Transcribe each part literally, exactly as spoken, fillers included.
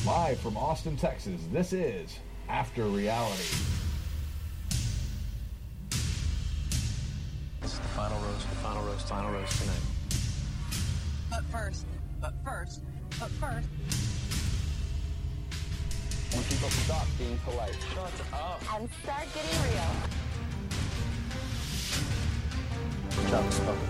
Live from Austin, Texas, this is After Reality. This is the final roast, the final roast, final roast tonight. But first, but first, but first. When people stop being polite. Shut up. And start getting real. Good job, spoken.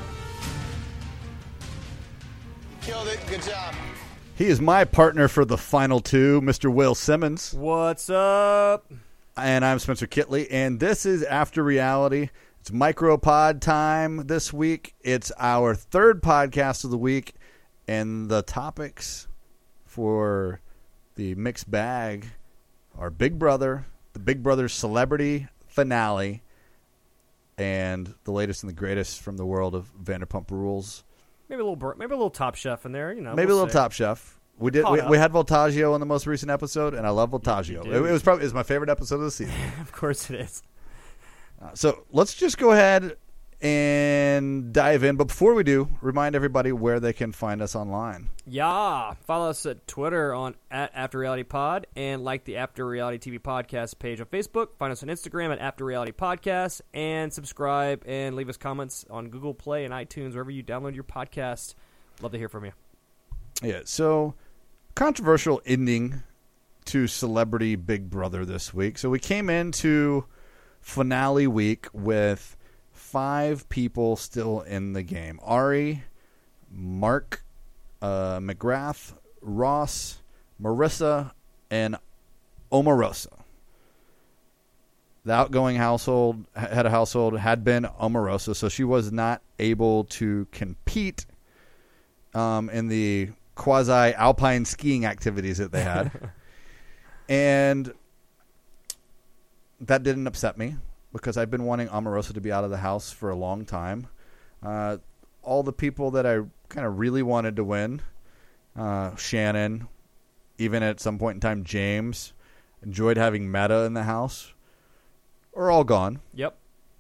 Killed it. Good job. He is my partner for the final two, Mister Will Simmons. What's up? And I'm Spencer Kitley, and this is After Reality. It's micropod time this week. It's our third podcast of the week, and the topics for the mixed bag are Big Brother, the Big Brother celebrity finale, and the latest and the greatest from the world of Vanderpump Rules. Maybe a little, maybe a little Top Chef in there, you know. Maybe we'll a little see. Top Chef. We did. We, we had Voltaggio on the most recent episode, and I love Voltaggio. It, it was probably it was my favorite episode of the season. Of course it is. Uh, so let's just go ahead and dive in. But before we do, remind everybody where they can find us online. Yeah, follow us at Twitter on at After Reality Pod, and like the After Reality T V Podcast page on Facebook. Find us on Instagram at After Reality Podcast, and subscribe and leave us comments on Google Play and iTunes, wherever you download your podcast. Love to hear from you. Yeah. So controversial ending to Celebrity Big Brother this week. So we came into finale week with five people still in the game: Ari, Mark, uh, McGrath, Ross, Marissa, and Omarosa. The outgoing household head of household had been Omarosa, so she was not able to compete um, in the quasi-alpine skiing activities that they had. And that didn't upset me, because I've been wanting Omarosa to be out of the house for a long time. Uh, all the people that I kind of really wanted to win, uh, Shannon, even at some point in time, James, enjoyed having Meta in the house, are all gone. Yep.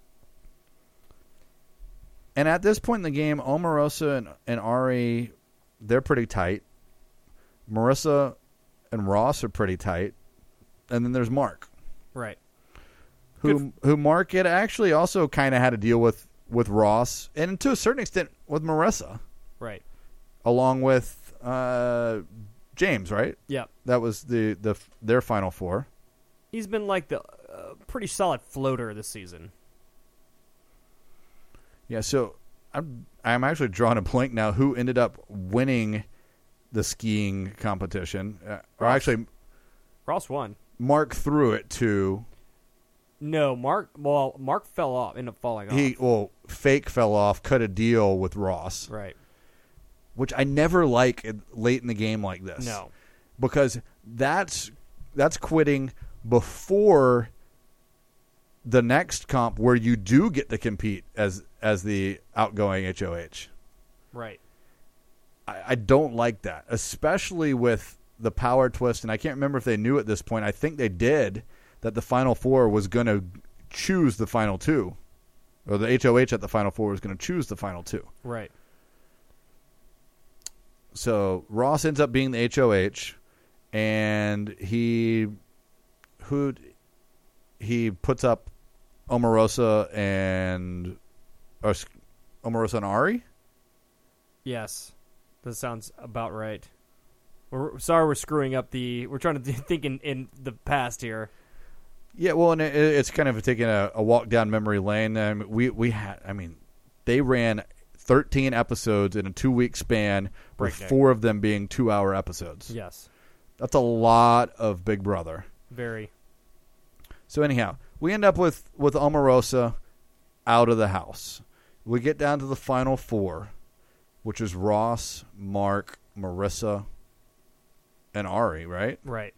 And at this point in the game, Omarosa and, and Ari, they're pretty tight. Marissa and Ross are pretty tight. And then there's Mark. Right. Who who Mark had actually also kind of had to deal with, with Ross, and to a certain extent with Marissa. Right. Along with uh, James, right? Yeah. That was the, the their final four. He's been like the uh, pretty solid floater this season. Yeah, so I'm I'm actually drawing a blank now who ended up winning the skiing competition. Uh, or Ross. actually, Ross won. Mark threw it to... No, Mark. Well, Mark fell off, ended up falling off. He well, fake fell off, cut a deal with Ross, Right. which I never like it late in the game like this. No. Because that's that's quitting before the next comp where you do get to compete as as the outgoing H O H. Right. I, I don't like that, especially with the power twist, and I can't remember if they knew at this point. I think they did, that the Final Four was going to choose the Final Two. Or the H O H at the Final Four was going to choose the Final Two. Right. So Ross ends up being the H O H, and he who he puts up Omarosa and or Omarosa and Ari. Yes, that sounds about right. We're sorry we're screwing up the. We're trying to think in, in the past here. Yeah, well, and it, it's kind of taking a, a walk down memory lane. I mean, we we had. I mean, they ran thirteen episodes in a two week span, with Breakdown. four of them being two hour episodes. Yes, That's a lot of Big Brother. very. So anyhow, we end up with, with Omarosa out of the house. We get down to the final four, which is Ross, Mark, Marissa, and Ari, right? Right.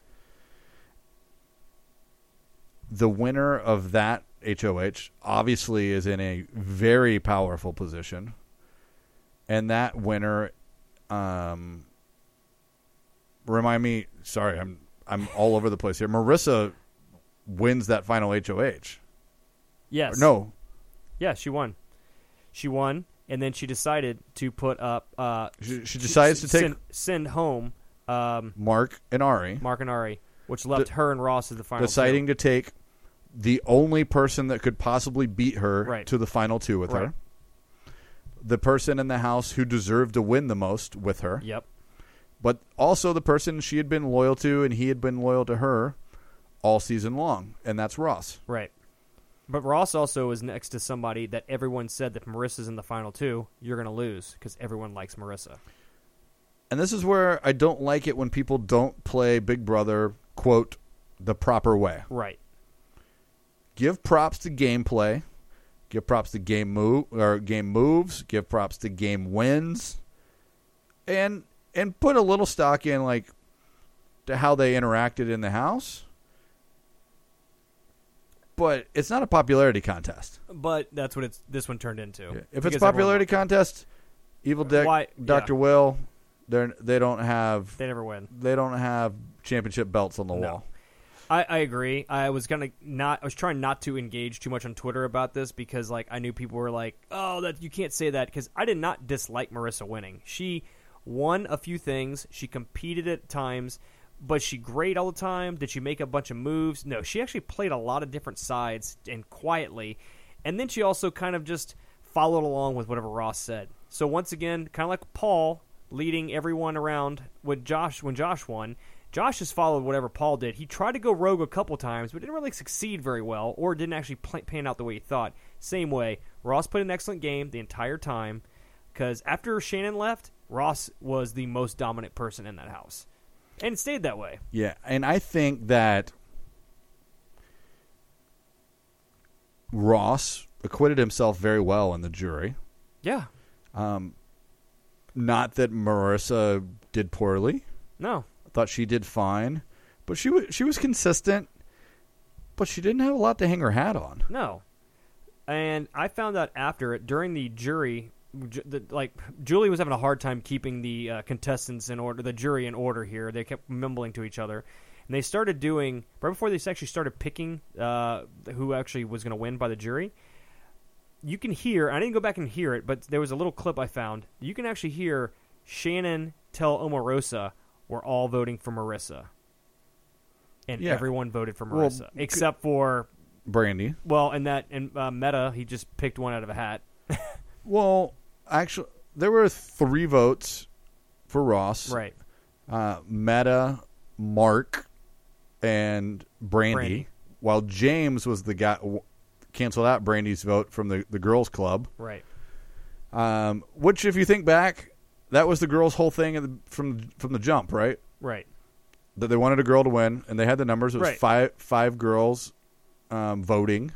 The winner of that H O H obviously is in a very powerful position. And that winner, um, remind me, sorry, I'm I'm all over the place here. Marissa wins that final H O H. Yes. Or no. Yeah, she won. She won, and then she decided to put up. Uh, She, she decides to take. send, send home um, Mark and Ari Mark and Ari, which left De- her and Ross as the final deciding two. to take the only person that could possibly beat her Right. to the final two with Right. her. The person in the house who deserved to win the most with her. Yep. But also the person she had been loyal to and he had been loyal to her all season long, and that's Ross. Right. But Ross also is next to somebody that everyone said that if Marissa's in the final two, you're going to lose because everyone likes Marissa. And this is where I don't like it when people don't play Big Brother, quote, the proper way. Right. Give props to gameplay. Give props to game move or game moves. Give props to game wins. And and put a little stock in like to how they interacted in the house. But it's not a popularity contest. But that's what it's this one turned into. If it's Because popularity everyone- contest, Evil Dick, Why- Doctor yeah. Will, they they don't have They never win. they don't have championship belts on the No. wall. I, I agree. I was gonna not. I was trying not to engage too much on Twitter about this because, like, I knew people were like, "Oh, that you can't say that," because I did not dislike Marissa winning. She won a few things. She competed at times, but she great all the time. Did she make a bunch of moves? No, she actually played a lot of different sides and quietly, and then she also kind of just followed along with whatever Ross said. So once again, kind of like Paul leading everyone around with Josh when Josh won. Josh has followed whatever Paul did. He tried to go rogue a couple times, but didn't really succeed very well, or didn't actually play, pan out the way he thought. Same way, Ross played an excellent game the entire time, because after Shannon left, Ross was the most dominant person in that house, and it stayed that way. Yeah, and I think that Ross acquitted himself very well in the jury. Yeah, Not that Marissa did poorly. no, I thought she did fine, but she was she was consistent. But she didn't have a lot to hang her hat on. no. And I found out after it, during the jury, ju- the, like, Julie was having a hard time keeping the uh, contestants in order, the jury in order here. They kept mumbling to each other. And they started doing, right before they actually started picking uh, who actually was going to win by the jury, you can hear, I didn't go back and hear it, but there was a little clip I found. You can actually hear Shannon tell Omarosa, we're all voting for Marissa. And Yeah. everyone voted for Well, Marissa, except for, Brandy. well, and that, and uh, Meta, he just picked one out of a hat. Well, actually, there were three votes for Ross. Right. Uh, Meta, Mark, and Brandy, Brandy. While James was the guy w- canceled out Brandy's vote from the, the girls' club. Right. Um, which, if you think back, that was the girls' whole thing in the, from from the jump, right? Right. That they wanted a girl to win, and they had the numbers. It was Right. five five girls um, voting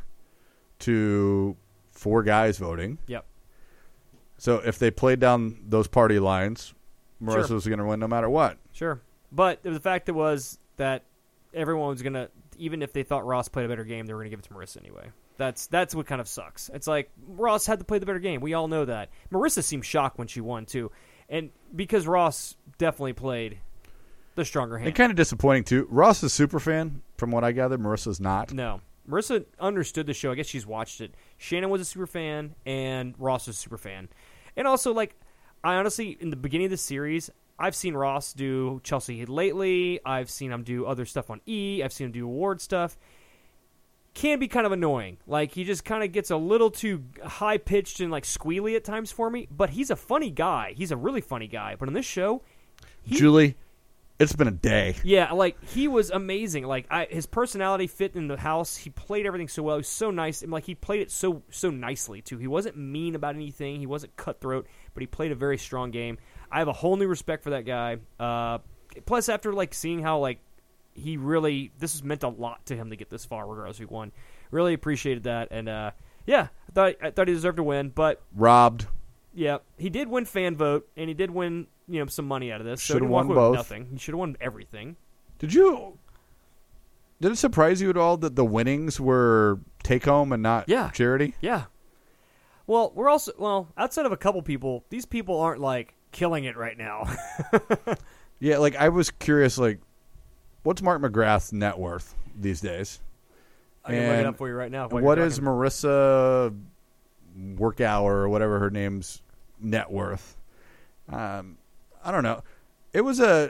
to four guys voting. Yep. So if they played down those party lines, Marissa Sure. was going to win no matter what. Sure. But the fact that was that everyone was going to, even if they thought Ross played a better game, they were going to give it to Marissa anyway. That's that's what kind of sucks. It's like, Ross had to play the better game. We all know that. Marissa seemed shocked when she won, too. And because Ross definitely played the stronger hand. And kind of disappointing, too. Ross is a super fan, from what I gather. Marissa's not. No. Marissa understood the show. I guess she's watched it. Shannon was a super fan, and Ross was a super fan. And also, like, I honestly, in the beginning of the series, I've seen Ross do Chelsea lately. I've seen him do other stuff on E. I've seen him do award stuff. Can be kind of annoying. Like, he just kind of gets a little too high-pitched and, like, squealy at times for me. But he's a funny guy. He's a really funny guy. But on this show, he, Julie, it's been a day. yeah, like, he was amazing. Like, I, his personality fit in the house. He played everything so well. He was so nice. And, like, he played it so so nicely, too. He wasn't mean about anything. He wasn't cutthroat, but he played a very strong game. I have a whole new respect for that guy. Uh, plus, after, like, seeing how, like, he really, this has meant a lot to him to get this far, regardless if he won. Really appreciated that. And, uh, yeah, I thought, I thought he deserved to win. But, Robbed. yeah, he did win fan vote, and he did win, you know, some money out of this. So he Should've didn't walk won away with both. nothing. He should have won everything. Did you... Did it surprise you at all that the winnings were take-home and not Yeah. charity? Yeah. Well, we're also, well, outside of a couple people, these people aren't, like, killing it right now. Yeah, like, I was curious, like, what's Mark McGrath's net worth these days? I can look it And up for you right now. What is Marissa Workout or whatever her name's net worth? Um, I don't know. It was a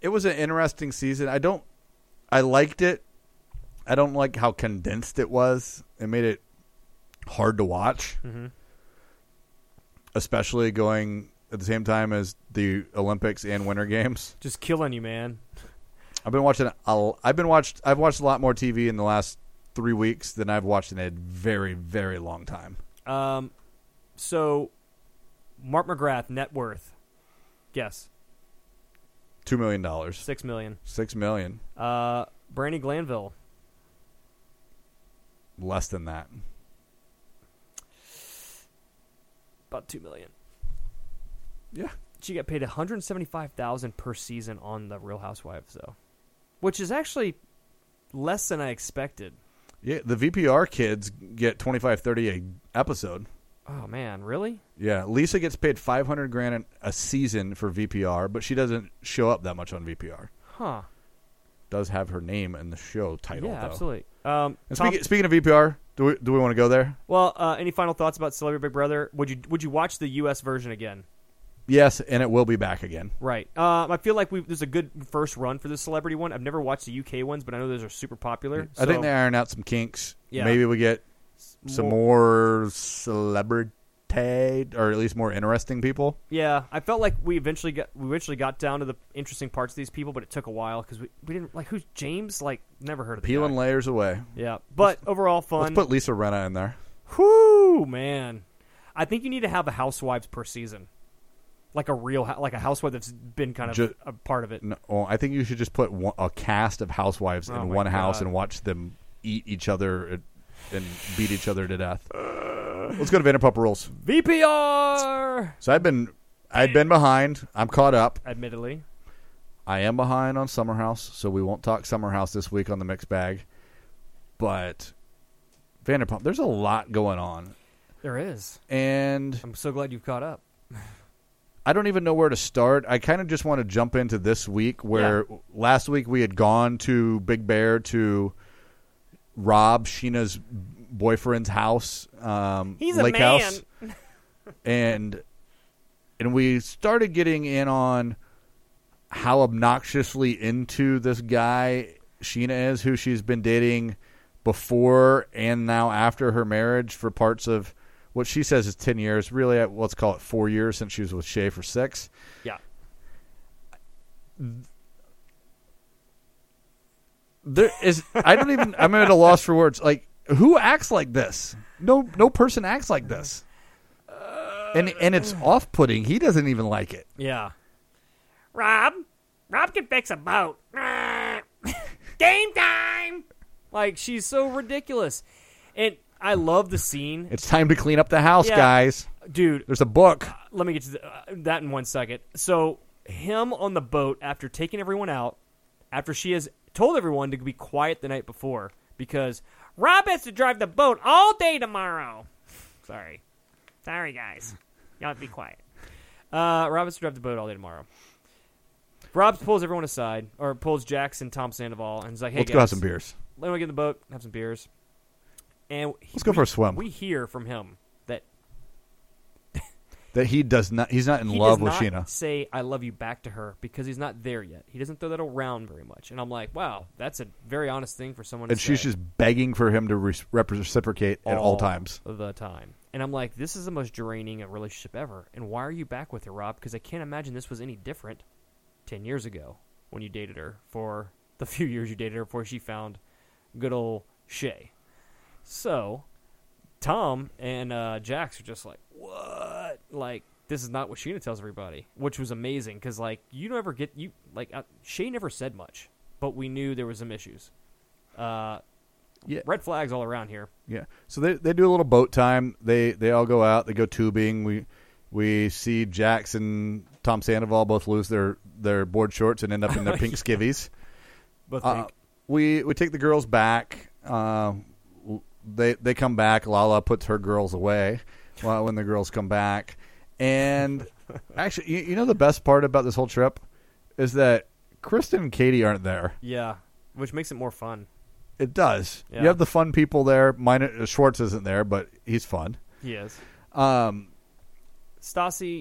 it was an interesting season. I don't. I liked it. I don't like how condensed it was. It made it hard to watch, mm-hmm. especially going at the same time as the Olympics and Winter Games. Just killing you, man. I've been watching. A, I've been watched. I've watched a lot more T V in the last three weeks than I've watched in a very, very long time. Um, so Mark McGrath net worth, guess Two million dollars. six million. Six million. Uh, Brandy Glanville, Less than that. about two million. Yeah. She got paid one hundred seventy-five thousand per season on the Real Housewives, though, which is actually less than I expected. Yeah. The V P R kids get twenty-five, thirty a episode. Oh man, really? Yeah. Lisa gets paid five hundred grand a season for V P R, but she doesn't show up that much on V P R. Huh? Does have her name in the show title, Yeah, though. absolutely. Um, And Tom- speaking, speaking of V P R, do we do we want to go there? well, uh, any final thoughts about Celebrity Big Brother? Would you would you watch the U S version again? Yes, and it will be back again. Right. Um, I feel like we there's a good first run for the celebrity one. I've never watched the U K ones, but I know those are super popular. I think so- they iron out some kinks. Yeah. Maybe we get some more celebrity, or at least more interesting people. Yeah, I felt like we eventually got we eventually got down to the interesting parts of these people, but it took a while because we, we didn't like who's James. Like never heard of the Peeling guy. layers away. Yeah, but overall fun. Let's put Lisa Rinna in there. Whoo, man! I think you need to have a housewives per season, like a real hou- like a housewife that's been kind of Ju- a part of it. No, oh, I think you should just put one, a cast of housewives Oh in my one house God. and watch them eat each other and, and beat each other to death. Let's go to Vanderpump Rules. V P R. So I've been, I've been behind. I'm caught up. Admittedly, I am behind on Summer House, so we won't talk Summer House this week on the mixed bag. But Vanderpump, there's a lot going on, there is. and I'm so glad you've caught up. I don't even know where to start. I kind of just want to jump into this week where Yeah. last week we had gone to Big Bear to rob Sheena's boyfriend's house, um, He's a lake man. house, and and we started getting in on how obnoxiously into this guy Sheena is, who she's been dating before and now after her marriage for parts of what she says is ten years. Really, let's call it four years since she was with Shay for six. Yeah. There is, I don't even, I'm at a loss for words. Like, who acts like this? No, no person acts like this. And and it's off-putting. He doesn't even like it. Yeah. Rob, Rob can fix a boat. Game time. Like she's so ridiculous, and I love the scene, It's time to clean up the house, Yeah. guys. dude. There's a book. Let me get to the, uh, that in one second. So him on the boat after taking everyone out, after she has told everyone to be quiet the night before because Rob has to drive the boat all day tomorrow. Sorry, sorry guys, y'all have to be quiet. Uh, Rob has to drive the boat all day tomorrow. Rob pulls everyone aside, or pulls Jackson, Tom Sandoval, and is like, "Hey Let's guys, go have some beers. let me get in the boat, have some beers." And he- Let's go we- for a swim. We hear from him that That he does not, he's not in he love does with not Sheena. say "I love you" back to her because he's not there yet. He doesn't throw that around very much, and I'm like, wow, that's a very honest thing for someone to And say. she's just begging for him to re- reciprocate at all times. of the time. And I'm like, this is the most draining a relationship ever. And why are you back with her, Rob? Because I can't imagine this was any different ten years ago when you dated her for the few years you dated her before she found good old Shay. So Tom and uh, Jax are just like, what? Like, this is not what Sheena tells everybody, which was amazing because, like, you never get you like uh, Shay never said much, but we knew there was some issues. Uh, Yeah. red flags all around here. Yeah. So they they do a little boat time. They they all go out. They go tubing. We we see Jax and Tom Sandoval both lose their, their board shorts and end up in their pink skivvies. Both Uh, think. we we take the girls back. Uh, they they come back. Lala puts her girls away while when the girls come back. And actually, you, you know the best part about this whole trip is that Kristen and Katie aren't there. Yeah, which makes it more fun. It does. Yeah. You have the fun people there. Mine, Schwartz isn't there, but he's fun. He is. Um, Stassi,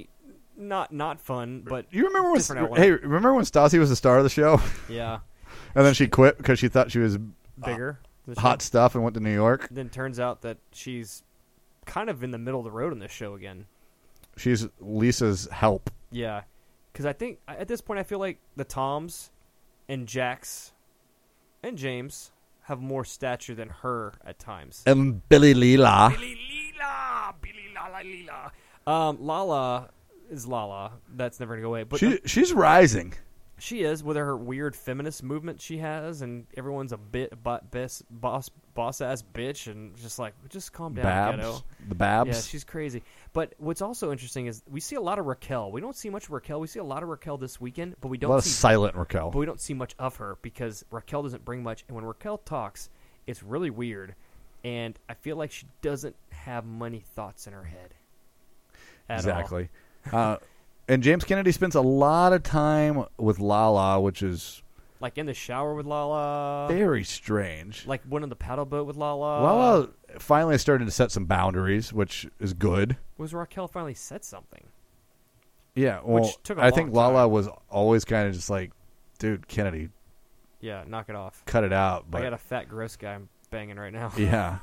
not not fun, but You remember when? different outlet. Hey, remember when Stassi was the star of the show, yeah, and then she quit because she thought she was bigger. The show. hot stuff and went to New York? Then turns out that she's kind of in the middle of the road on this show again. She's Lisa's help. Yeah, because I think at this point I feel like the Toms and Jax and James have more stature than her at times. And Billy Leela. Billy Leela, Billy Lala Leela. Um, Lala is Lala. That's never gonna go away. But She, she's rising. she is with her weird feminist movement she has, and everyone's a bit bo- best, boss boss ass bitch, and just like just calm down, Babs. ghetto. The Babs. Yeah, she's crazy. But what's also interesting is we see a lot of Raquel. We don't see much of Raquel. We see a lot of Raquel this weekend, but we a don't lot of see silent Raquel. but we don't see much of her because Raquel doesn't bring much. And when Raquel talks, it's really weird, and I feel like she doesn't have many thoughts in her head. At Exactly. uh, and James Kennedy spends a lot of time with Lala, which is all. Like in the shower with Lala. very strange. Like one on the paddle boat with Lala. Lala finally started to set some boundaries, which is good. Was Raquel finally said something? Yeah, well, Which took a I long think Lala time. was always kind of just like, dude, Kennedy, Yeah, knock it off. cut it out. But I got a fat, gross guy I'm banging right now. yeah.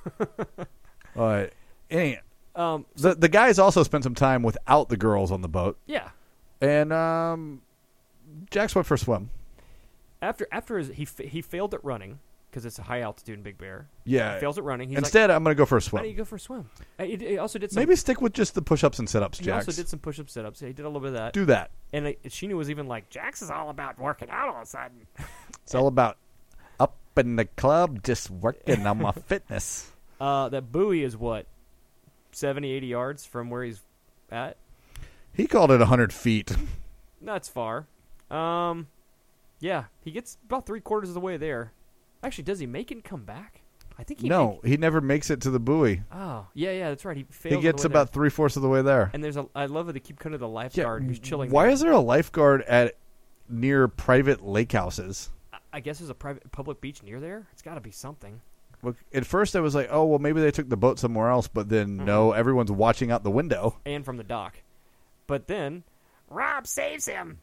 But any, Um, the the guys also spent some time without the girls on the boat, yeah. and um, Jax went for a swim. After after his, he fa- he failed at running because it's a high altitude in Big Bear. Yeah. He fails at running. He's Instead, I'm going to go for a like, why don't you swim. go for a swim? Uh, He, he also did some. Maybe stick with just the push-ups and sit-ups, he Jax. also did some push-up sit-ups. He did a little bit of that. Do that. And uh, Sheena was even like, Jax is all about working out all of a sudden. It's all about up in the club, just working on my fitness. Uh, that buoy is what, seventy, eighty yards from where he's at? He called it one hundred feet. That's far. Um, yeah, he gets about three quarters of the way there. Actually, does he make it and come back? I think he No, make- he never makes it to the buoy. Oh, yeah, yeah, that's right. He fails. He on the gets way about there. three-fourths of the way there. And there's a. I love that they keep cutting to the lifeguard who's chilling. Why there. is there a lifeguard at near private lake houses? I- I guess there's a private public beach near there. It's got to be something. Look, at first, I was like, "Oh, well, maybe they took the boat somewhere else." But then, no, everyone's watching out the window. And from the dock. But then, Rob saves him.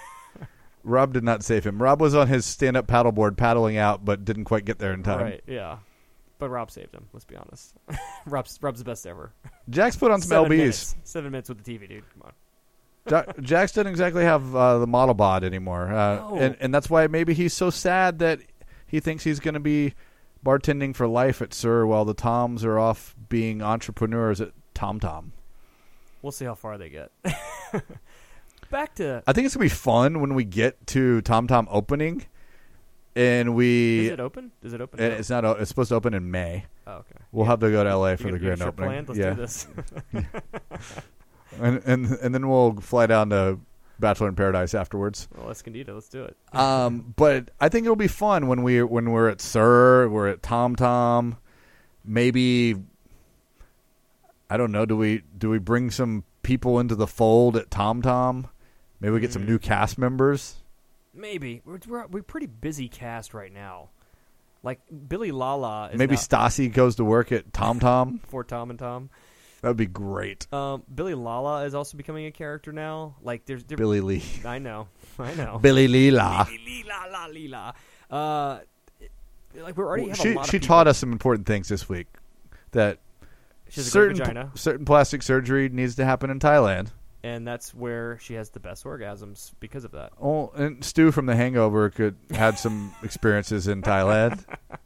Rob did not save him. Rob was on his stand-up paddleboard paddling out, but didn't quite get there in time. Right, yeah. But Rob saved him, let's be honest. Rob's Rob's the best ever. Jax put on some Seven L Bs. minutes. Seven minutes with the T V, dude. Come on. Ja- Jax doesn't exactly have uh, the model bod anymore. Uh, No. and, and that's why maybe he's so sad that he thinks he's going to be bartending for life at Sir while the Toms are off being entrepreneurs at Tom Tom. We'll see how far they get. Back to... I think it's going to be fun when we get to Tom Tom opening. And we... Is it open? Does it open? and now? It's not. o- It's supposed to open in May. Oh, okay. We'll have to go to L A for You the got- you got grand a trip opening. planned? Let's yeah, do this. and, and and then we'll fly down to Bachelor in Paradise afterwards. Well, Escondido, let's do it. Um, but I think it'll be fun when we when we're at Sir, we're at Tom Tom. Maybe I don't know. Do we do we bring some people into the fold at Tom Tom? Maybe we get some Mm. new cast members. Maybe. We're, we're, we're pretty busy cast right now. Like, Billy Lala is Maybe now, Stassi goes to work at Tom Tom. for Tom and Tom. That would be great. Um, Billy Lala is also becoming a character now. Like, there's... there- Billy Lee, I know. I know. Billy Leela. Lila, la, lila. Uh, like, we already have She a lot she of people. taught us some important things this week. That She has a certain great vagina. certain plastic surgery needs to happen in Thailand. And that's where she has the best orgasms because of that. Oh, and Stu from The Hangover could had some experiences in Thailand.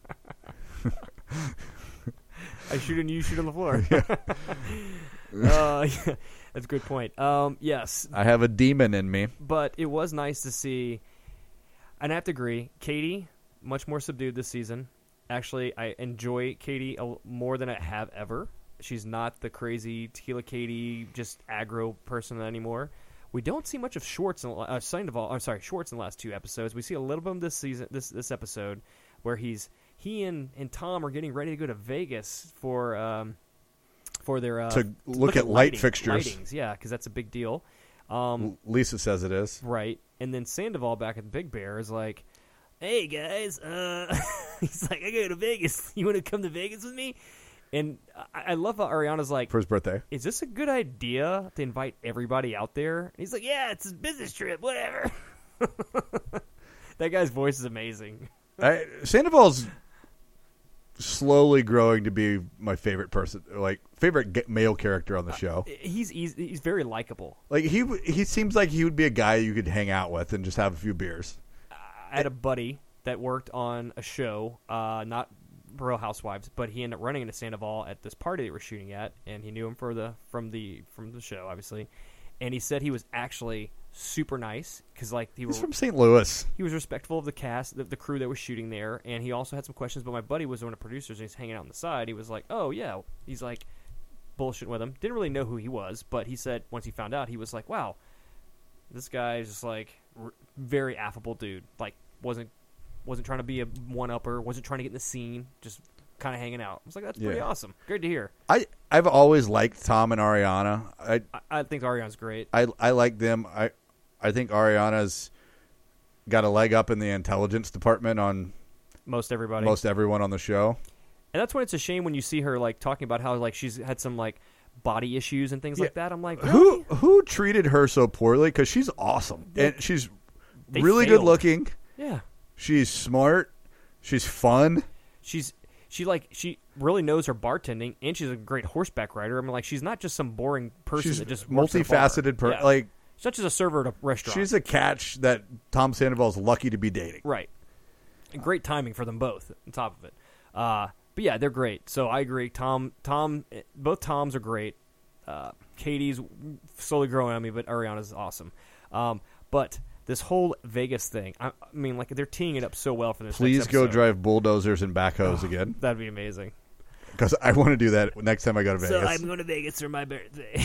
I shoot and you shoot on the floor. uh, yeah, that's a good point. Um, yes, I have a demon in me. but it was nice to see, and I have to agree, Katie, much more subdued this season. Actually, I enjoy Katie a, more than I have ever. She's not the crazy Tequila Katie, just aggro person anymore. We don't see much of Schwartz in uh, Sandoval. I'm sorry, Schwartz in the last two episodes. We see a little bit of him this season, this this episode, where he's he and, and Tom are getting ready to go to Vegas for um for their uh, To look at light fixtures. lightings, yeah, because that's a big deal. Um, Lisa says it is. Right. And then Sandoval back at the Big Bear is like, hey, guys. Uh, he's like, I go to Vegas. You want to come to Vegas with me? And I, I love how Ariana's like, for his birthday. is this a good idea to invite everybody out there? And he's like, yeah, it's his business trip, whatever. That guy's voice is amazing. I, Sandoval's slowly growing to be my favorite person, like favorite ge- male character on the show. He's he's, he's very likable. Like he he seems like he would be a guy you could hang out with and just have a few beers. I had a buddy that worked on a show, uh, not Real Housewives, but he ended up running into Sandoval at this party that we're shooting at, and he knew him for the from the from the show, obviously. And he said he was actually super nice because, like, he He's was from Saint Louis. he was respectful of the cast, the, the crew that was shooting there, and he also had some questions. But my buddy was one of the producers, and he's hanging out on the side. He was like, "Oh yeah," he's like bullshitting with him. Didn't really know who he was, but he said once he found out, he was like, "Wow, this guy is just like r- very affable dude. Like wasn't wasn't trying to be a one upper, wasn't trying to get in the scene, just kind of hanging out." I was like, "That's pretty Yeah. awesome. Great to hear." I I've always liked Tom and Ariana. I I, I think Ariana's great. I I like them. I I think Ariana's got a leg up in the intelligence department on Most everybody. most everyone on the show. And that's when it's a shame when you see her like talking about how like she's had some like body issues and things Yeah. like that. I'm like, Who really? who treated her so poorly? Because she's awesome and she's They really failed. good looking. Yeah. She's smart. She's fun. She's she like she really knows her bartending, and she's a great horseback rider. I mean, like she's not just some boring person She's that just works at a bar. multifaceted. Per- Yeah. Like she's not just a server at a restaurant. she's a catch that Tom Sandoval's lucky to be dating. right. And great timing for them both. On top of it, uh, but yeah, they're great. So I agree. Tom, Tom, both Toms are great. Uh, Katie's slowly growing on me, but Ariana's awesome. Um, but this whole Vegas thing, I, I mean, like they're teeing it up so well for this. Please next go episode. drive bulldozers and backhoes again, That'd be amazing. because I want to do that next time I go to Vegas. So I'm going to Vegas for my birthday.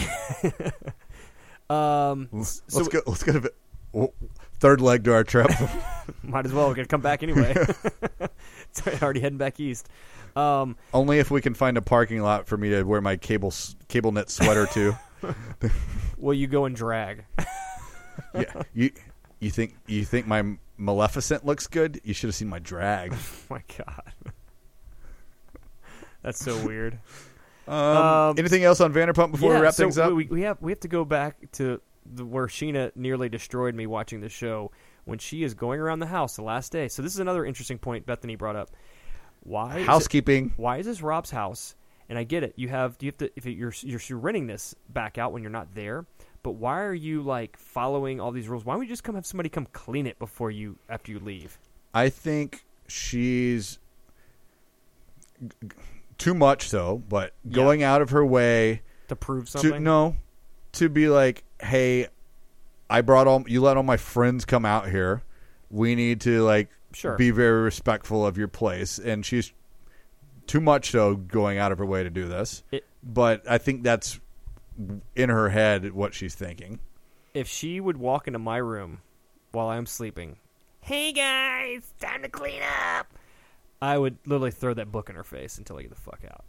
um, let's so go. Let's go to Ve- oh, third leg to our trip. might as well. We're going to come back anyway. Sorry, already heading back east. Um, Only if we can find a parking lot for me to wear my cable s- cable knit sweater to. will you go and drag? Yeah, you you think you think my Maleficent looks good? You should have seen my drag. Oh my God. That's so weird. Um, Um, anything else on Vanderpump before we Yeah, wrap so things up? We, we have we have to go back to the, where Sheena nearly destroyed me watching the show when she is going around the house the last day. So this is another interesting point Bethany brought up. Why is it- Housekeeping. why is this Rob's house? And I get it. You have you have to if you're you're, you're renting this back out when you're not there. But why are you like following all these rules? Why don't we just come have somebody come clean it before you after you leave? I think she's g- g- too much so, but Yeah. going out of her way To prove something? to no to be like, hey, I brought all you let all my friends come out here. We need to like Sure. be very respectful of your place, and she's too much so going out of her way to do this. It- but I think that's in her head what she's thinking. If she would walk into my room while I'm sleeping, hey guys, time to clean up, I would literally throw that book in her face until I get the fuck out.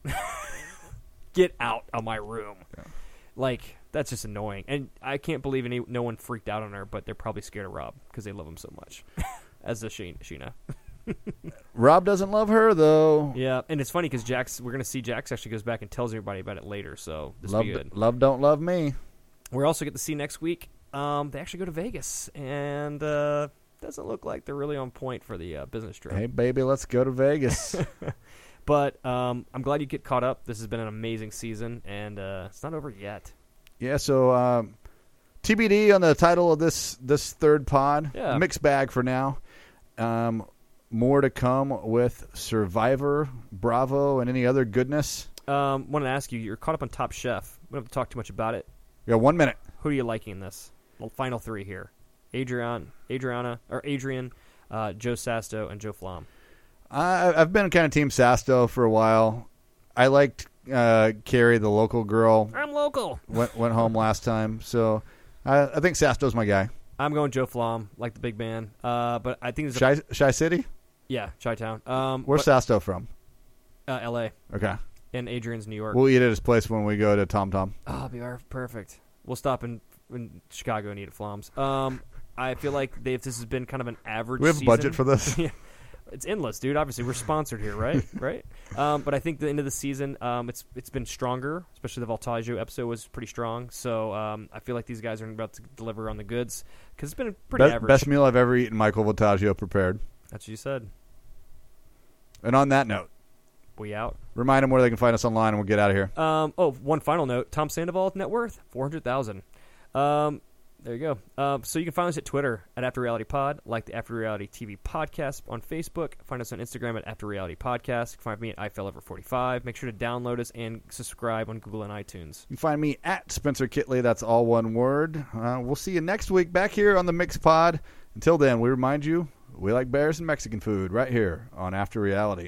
Get out of my room. Yeah. Like, that's just annoying. And I can't believe any no one freaked out on her, but they're probably scared of Rob because they love him so much. As does Sheena. Sheena. Rob doesn't love her though. Yeah, and it's funny because Jax, we're going to see Jax actually goes back and tells everybody about it later, so this will Love, be good. love don't love me. We also get to see next week, um, they actually go to Vegas, and uh, doesn't look like they're really on point for the uh, business trip. Hey baby, let's go to Vegas. But um, I'm glad you get caught up. This has been an amazing season, and uh, it's not over yet. Yeah, so um, T B D on the title of this this third pod. Yeah. Mixed bag for now. Um, more to come with Survivor, Bravo, and any other goodness. Um, want to ask you, you're caught up on Top Chef. We don't have to talk too much about it. We got one minute. Who are you liking in this? Well, final three here: Adrian, Adriana, or Adrian, uh, Joe Sasto, and Joe Flom. I, I've been kind of Team Sasto for a while. I liked uh, Carrie, the local girl. I'm local. Went went home last time, so I, I think Sasto's my guy. I'm going Joe Flom, like the big man. Uh, but I think there's a, Shy, Shy City? yeah, Chi-Town. Um, Where's but, Sasto from? uh, L A Okay. and Adrian's New York. We'll eat at his place when we go to Tom Tom. Oh, be our- perfect. We'll stop in, in Chicago and eat at Flom's. Um, I feel like they, if this has been kind of an average Do we have a season, budget for this? Yeah. it's endless, dude. Obviously, we're sponsored here, right? right. Um, but I think the end of the season, um, it's it's been stronger. Especially the Voltaggio episode was pretty strong. So um, I feel like these guys are about to deliver on the goods because it's been pretty Best, average. best meal I've ever eaten. Michael Voltaggio prepared. That's what you said. And on that note, we out. Remind them where they can find us online, and we'll get out of here. Um, oh, one final note: Tom Sandoval net worth four hundred thousand. Um. There you go. Um, so you can find us at Twitter at After Reality Pod, like the After Reality T V podcast on Facebook. Find us on Instagram at After Reality Podcast. You can find me at I Fell Over forty-five. Make sure to download us and subscribe on Google and iTunes. You can find me at Spencer Kitley. That's all one word. Uh, we'll see you next week back here on the Mix Pod. Until then, we remind you, we like bears and Mexican food right here on After Reality.